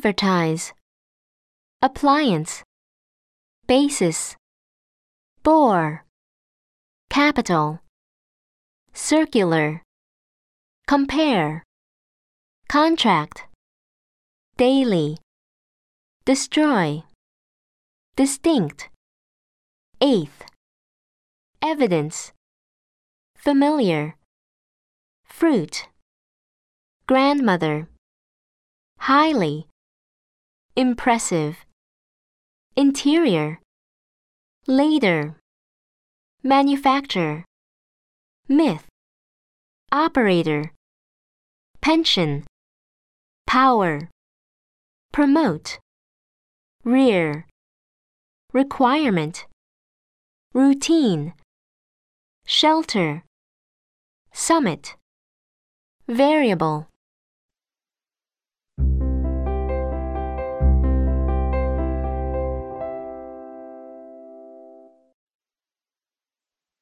advertise, appliance, basis, bore, capital, circular, compare, contract, daily, destroy, distinct, eighth, evidence, familiar, fruit, grandmother, highly, impressive, interior, later, manufacture, myth, operator, pension, power, promote, rear, requirement, routine, shelter, summit, variable.